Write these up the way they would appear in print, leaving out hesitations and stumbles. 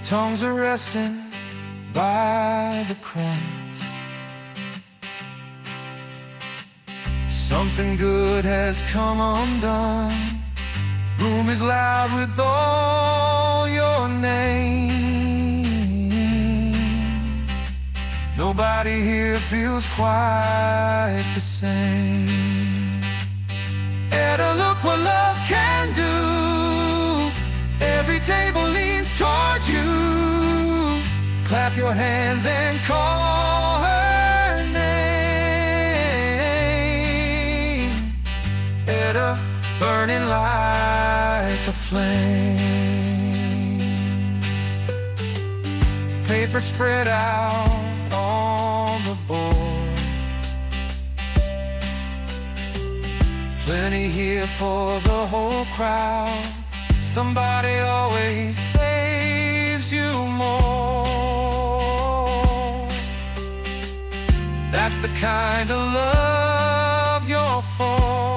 Tongues are resting by the crumbs. Something good has come undone. Room is loud with all your name. Nobody here feels quite the same. Etta, look what love can do. Every table leans toward you. Clap your hands and call her name. Etta, burning like a flame. Paper spread out on the board. Plenty here for the whole crowd. Somebody always saves you more. That's the kind of love you're for.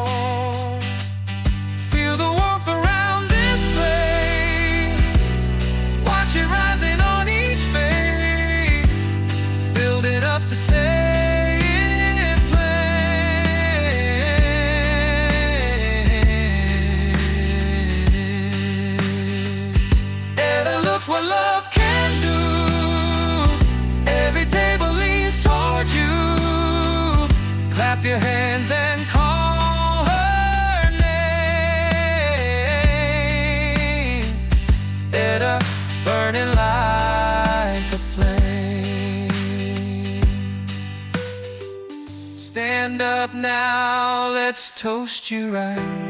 Feel the warmth around this place. Watch it rising on each face. Building up to say it plain. Etta, look what love can do. Every table leans toward you. Clap your hands and call her name. Etta, burning like a flame. Stand up now, let's toast you right.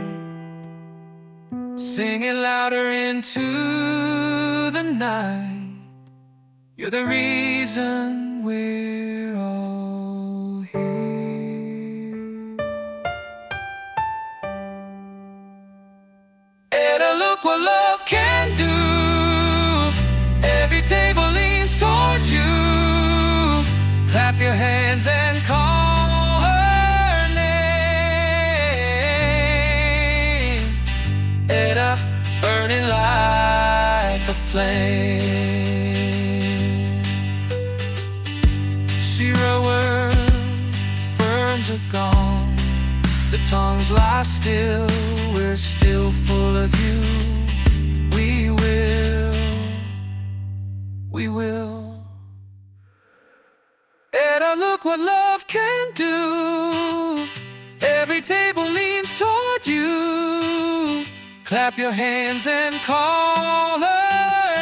Sing it louder into the night. You're the reason we're all here. Etta, look what love can do. Every table leans toward you. Clap your hands and call her name. Etta, burning like a flame. Shira word, ferns are gone. The tongues lie still, we're still full of you. We will. Etta, look what love can do. Every table leans toward you. Clap your hands and call her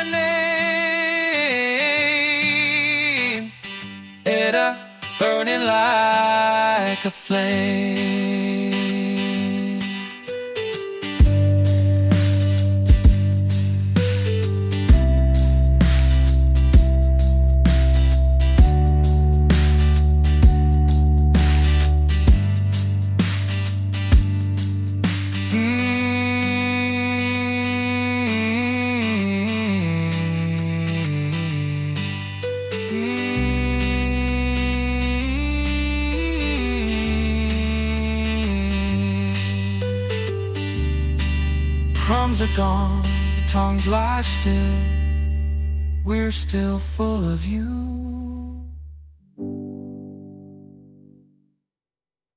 name. Etta, burning like a flame. Crumbs are gone, the tongues lie still. We're still full of you.